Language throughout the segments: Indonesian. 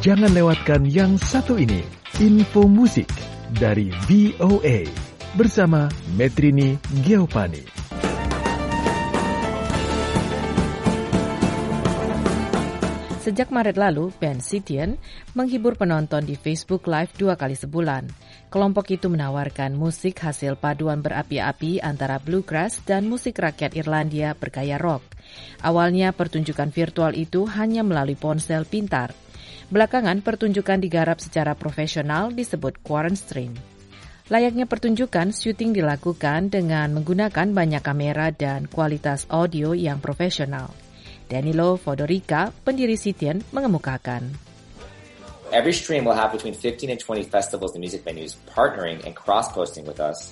Jangan lewatkan yang satu ini, info musik dari VOA bersama Metrini Giovanni. Sejak Maret lalu, band Sitian menghibur penonton di Facebook Live 2 kali sebulan. Kelompok itu menawarkan musik hasil paduan berapi-api antara bluegrass dan musik rakyat Irlandia bergaya rock. Awalnya pertunjukan virtual itu hanya melalui ponsel pintar. Belakangan pertunjukan digarap secara profesional disebut Quarant Stream. Layaknya pertunjukan, syuting dilakukan dengan menggunakan banyak kamera dan kualitas audio yang profesional. Danilo Fodorica, pendiri Sitian, mengemukakan. Every stream will have between 15 and 20 festivals and music venues partnering and cross-posting with us.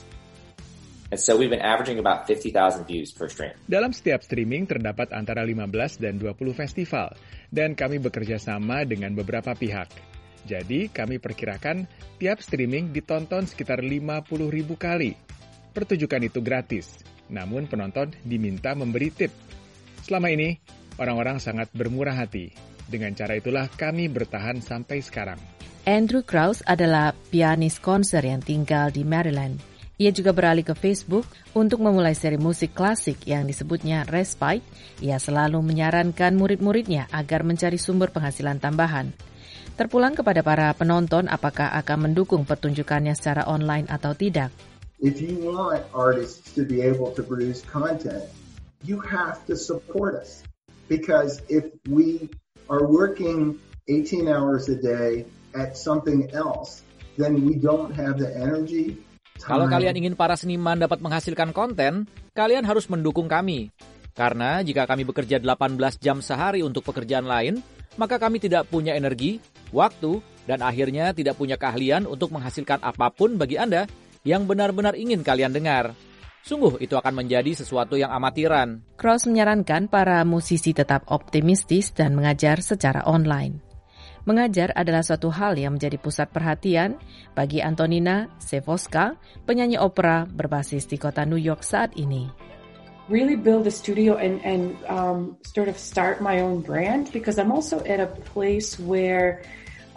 And so we've been averaging about 50,000 views per stream. Dalam setiap streaming terdapat antara 15 dan 20 festival, dan kami bekerja sama dengan beberapa pihak. Jadi, kami perkirakan tiap streaming ditonton sekitar 50.000 kali. Pertunjukan itu gratis, namun penonton diminta memberi tip. Selama ini, orang-orang sangat bermurah hati. Dengan cara itulah kami bertahan sampai sekarang. Andrew Krause adalah pianis konser yang tinggal di Maryland. Ia juga beralih ke Facebook untuk memulai seri musik klasik yang disebutnya Respite. Ia selalu menyarankan murid-muridnya agar mencari sumber penghasilan tambahan. Terpulang kepada para penonton apakah akan mendukung pertunjukannya secara online atau tidak. If you want artists to be able to produce content, you have to support us. Because if we are working 18 hours a day at something else, then we don't have the energy. Kalau kalian ingin para seniman dapat menghasilkan konten, kalian harus mendukung kami. Karena jika kami bekerja 18 jam sehari untuk pekerjaan lain, maka kami tidak punya energi, waktu, dan akhirnya tidak punya keahlian untuk menghasilkan apapun bagi Anda yang benar-benar ingin kalian dengar. Sungguh itu akan menjadi sesuatu yang amatiran. Krause menyarankan para musisi tetap optimistis dan mengajar secara online. Mengajar adalah suatu hal yang menjadi pusat perhatian bagi Antonina Sevoska, penyanyi opera berbasis di kota New York saat ini. Really build a studio and sort of start my own brand because I'm also at a place where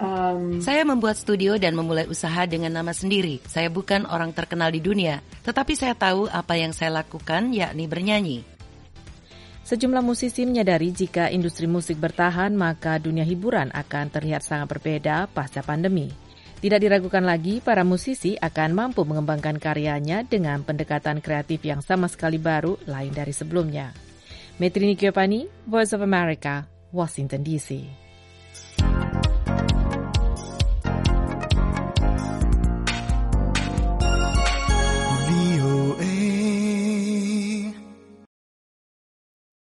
saya membuat studio dan memulai usaha dengan nama sendiri. Saya bukan orang terkenal di dunia, tetapi saya tahu apa yang saya lakukan, yakni bernyanyi. Sejumlah musisi menyadari jika industri musik bertahan, maka dunia hiburan akan terlihat sangat berbeda pasca pandemi. Tidak diragukan lagi, para musisi akan mampu mengembangkan karyanya dengan pendekatan kreatif yang sama sekali baru lain dari sebelumnya. Metrini Giovanni, Voice of America, Washington DC.